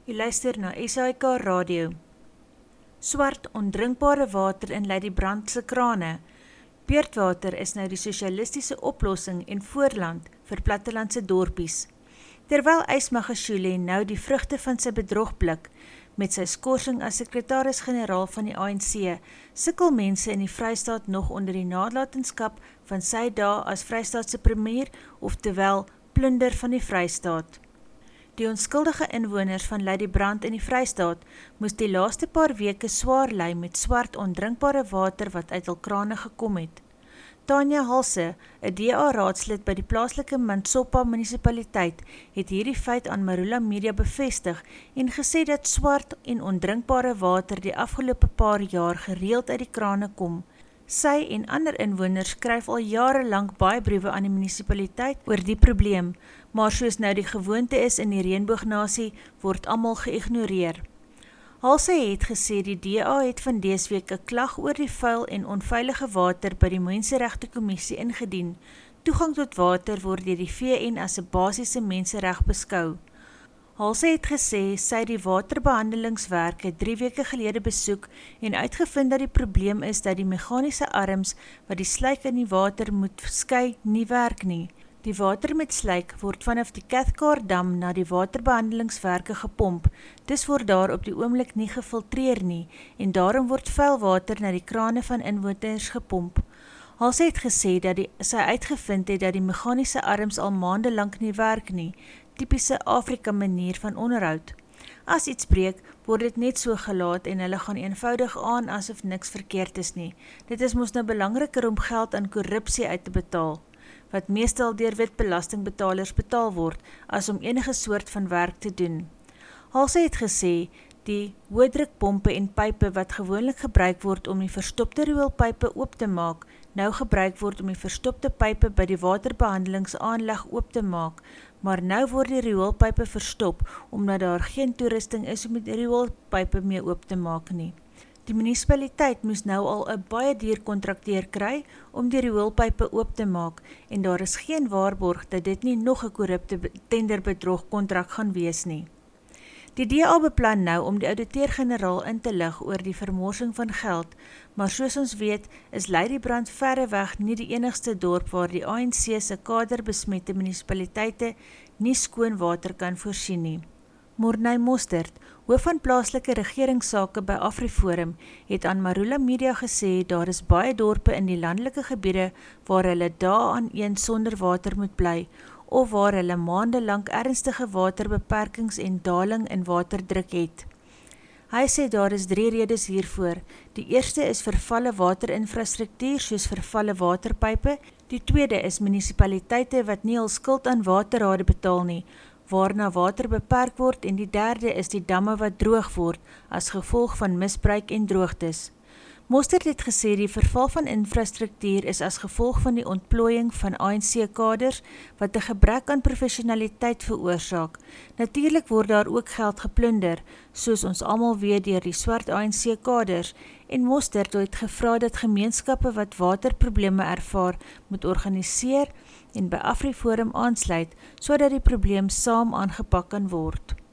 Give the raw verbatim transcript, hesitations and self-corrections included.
U luister na S A I K Radio. Swart, ondrinkbare water in Lady Brand se krane. Beurtwater is nou die sosialistiese oplossing en voorland vir plattelandse dorpies. Terwyl Ys Magashule nou die vrugte van sy bedrog blik, met sy skorsing as sekretaris-generaal van die A N C, sukkel mense in die Vrystaat nog onder die nalatenskap van sy dae as Vrystaatse premier, oftewel plunder van die Vrystaat. Die onskuldige inwoners van Lady Brand in die Vrystaat moes die laaste paar weke swaar ly met swart ondrinkbare water wat uit hul krane gekom het. Tanya Halse, 'n D A-raadslid by die plaaslike Mansoppa munisipaliteit, het hierdie feit aan Marula Media bevestig en gesê dat swart en ondrinkbare water die afgelope paar jaar gereeld uit die krane kom. Sy en ander inwoners skryf al jare lank baie briewe aan die munisipaliteit oor die probleem, maar soos nou die gewoonte is in die Reënboognasie, word almal geïgnoreer. Halse het gesê die D A het van dese week 'n klag oor die vuil en onveilige water by die Menseregte Kommissie ingedien. Toegang tot water word deur die V N as 'n basiese mensereg beskou. Halse het gesê sy het die waterbehandelingswerke drie weke gelede besoek en uitgevind dat die probleem is dat die meganiese arms wat die slyk in die water moet skei nie werk nie. Die water met slyk word vanaf die Cathcart dam na die waterbehandelingswerke gepomp, dis word daar op die oomblik nie gefiltreer nie en daarom word vuil water na die krane van inwoners gepomp. Halse het gesê dat die, sy uitgevind het dat die meganiese arms al maande lank nie werk nie, typiese Afrika manier van onderhoud. As iets breek, word dit net so gelaat en hulle gaan eenvoudig aan asof niks verkeerd is nie. Dit is mos nou belangriker om geld aan korrupsie uit te betaal, wat meestal deur wit belastingbetalers betaal word, as om enige soort van werk te doen. Halse het gesê, die hoëdrukpompe en pype wat gewoonlik gebruik word om die verstopte rioolpype oop te maak, nou gebruik word om die verstopte pype by die waterbehandelingsaanleg oop te maak, maar nou word die rioolpype verstop, omdat daar geen toerusting is om die rioolpype mee oop te maak nie. Die munisipaliteit moes nou al 'n baie duur kontrakteur kry om die rioolpype oop te maak en daar is geen waarborg dat dit nie nog 'n korrupte tenderbedrog kontrak gaan wees nie. Die D A beplan nou om die ouditeur-generaal in te lig oor die vermorsing van geld, maar soos ons weet is Lady Brand verreweg nie die enigste dorp waar die A N C se kaderbesmette munisipaliteite nie skoon water kan voorsien nie. Morney Mostert, hoof van plaaslike regeringssake by AfriForum, het aan Marula Media gesê daar is baie dorpe in die landelike gebiede waar hulle dae aan een sonder water moet bly, of waar hulle maande lank ernstige waterbeperkings en daling in waterdruk het. Hy sê daar is drie redes hiervoor. Die eerste is vervalle waterinfrastruktuur soos vervalle waterpype, die tweede is munisipaliteite wat nie al skuld aan waterrade betaal nie, waarna water beperk word en die derde is die damme wat droog word as gevolg van misbruik en droogtes. Mostert het gesê die verval van infrastruktuur is as gevolg van die ontplooiing van A N C-kaders wat 'n gebrek aan professionaliteit veroorsaak. Natuurlik word daar ook geld geplunder, soos ons almal weet deur die swart A N C-kaders, en Mostert het gevra dat gemeenskappe wat waterprobleme ervaar, moet organiseer en by AfriForum aansluit, sodat die probleem saam aangepak kan word.